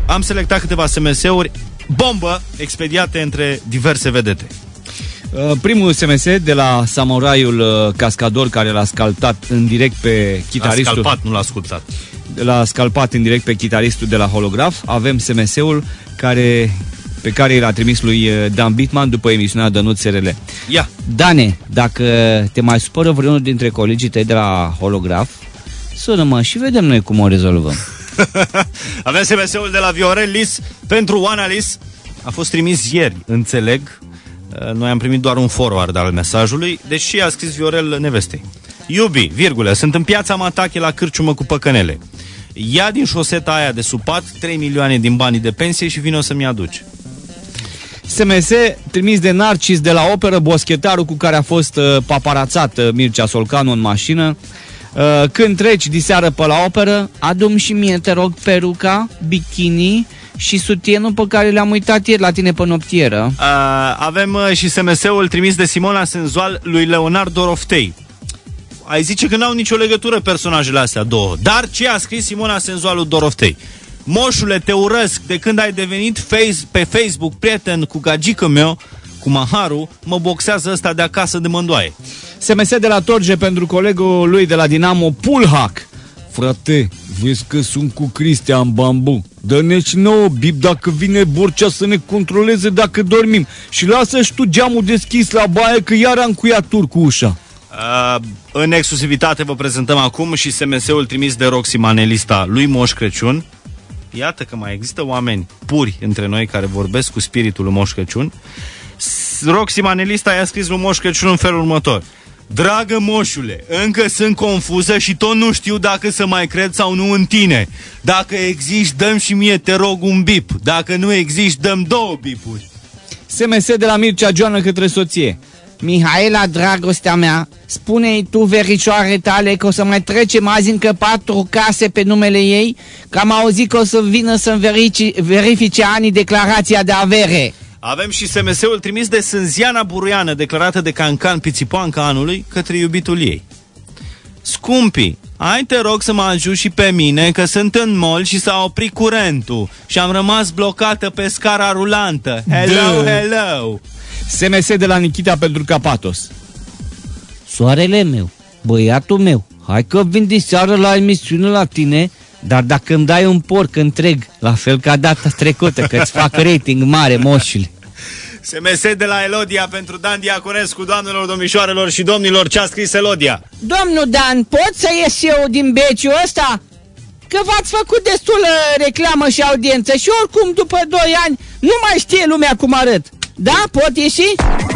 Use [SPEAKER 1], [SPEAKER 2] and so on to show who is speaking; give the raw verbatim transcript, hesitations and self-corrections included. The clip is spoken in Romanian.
[SPEAKER 1] am selectat câteva S M S-uri bombă expediate între diverse vedete.
[SPEAKER 2] Primul S M S de la samuraiul cascador care l-a scalpat în direct pe chitaristul.
[SPEAKER 1] L-a scalpat, nu l-a ascultat.
[SPEAKER 2] L-a scalpat în direct pe chitaristul de la Holograf. Avem S M S-ul care, pe care l-a trimis lui Dan Bitman după emisiunea Dănuț S R L.
[SPEAKER 1] Ia.
[SPEAKER 2] Dane, dacă te mai supără vreunul dintre colegii tăi de la Holograf, sună-mă și vedem noi cum o rezolvăm.
[SPEAKER 1] Avem S M S-ul de la Viorel Lis pentru Oana Lis. A fost trimis ieri, înțeleg. Noi am primit doar un forward al mesajului, deși a scris Viorel nevestei. Iubi, virgulă, sunt în piața Matache la cârciumă cu păcănele. Ia din șoseta aia de supat trei milioane din banii de pensie și vino să-mi aduci.
[SPEAKER 2] S M S trimis de Narcis de la Operă, boschetarul cu care a fost uh, paparațat uh, Mircea Solcanu în mașină. Uh, când treci diseară pe la Operă, adu-mi și mie, te rog, peruca, bikini și sutienul pe care le-am uitat ieri la tine pe noptieră.
[SPEAKER 1] Uh, avem uh, și S M S-ul trimis de Simona Senzual lui Leonard Doroftei. Ai zice că n-au nicio legătură personajele astea două. Dar ce a scris Simona Senzual lui Doroftei? Moșule, te urăsc, de când ai devenit face, pe Facebook prieten cu gagică meu, cu Maharu, mă boxează ăsta de acasă de mândoaie.
[SPEAKER 2] S M S de la Torge pentru colegul lui de la Dinamo, Pulhac. Frate, vezi că sunt cu Cristian Bambu. Dă-ne și nouă bip dacă vine Borcea să ne controleze dacă dormim. Și lasă-și tu geamul deschis la baie că iar am cuiat tur cu ușa.
[SPEAKER 1] Uh, în exclusivitate vă prezentăm acum și S M S-ul trimis de Roxy Manelista lui Moș Crăciun. Iată că mai există oameni puri între noi care vorbesc cu spiritul lui Moș Crăciun. Roxy Manelista i-a scris lui Moș Crăciun în felul următor. Dragă moșule, încă sunt confuză și tot nu știu dacă să mai cred sau nu în tine. Dacă existi, dăm și mie, te rog, un bip. Dacă nu existi, dăm două bipuri.
[SPEAKER 2] S M S de la Mircea Joană către soție. Mihaela, dragostea mea, spune-i tu vericioare tale că o să mai trecem azi încă patru case pe numele ei, că am auzit că o să vină să-mi verifice, verifice anii declarația de avere.
[SPEAKER 1] Avem și S M S-ul trimis de Sânziana Buruiană, declarată de Cancan Pițipoanca anului, către iubitul ei. Scumpi, hai te rog să mă ajut și pe mine, că sunt în mall și s-a oprit curentul și am rămas blocată pe scara rulantă. Hello, de. hello!
[SPEAKER 2] S M S de la Nikita pentru Capatos.
[SPEAKER 3] Soarele meu, băiatul meu, hai că vin de seară la emisiune la tine, dar dacă îmi dai un porc întreg, la fel ca data trecută, că-ți fac rating mare, moșule.
[SPEAKER 1] S M S de la Elodia pentru Dan Diaconescu, doamnelor, domnișoarelor și domnilor, ce a scris Elodia?
[SPEAKER 3] Domnul Dan, pot să ies eu din beciul ăsta? Că v-ați făcut destulă reclamă și audiență și oricum după doi ani nu mai știe lumea cum arăt. Da, pot ieși?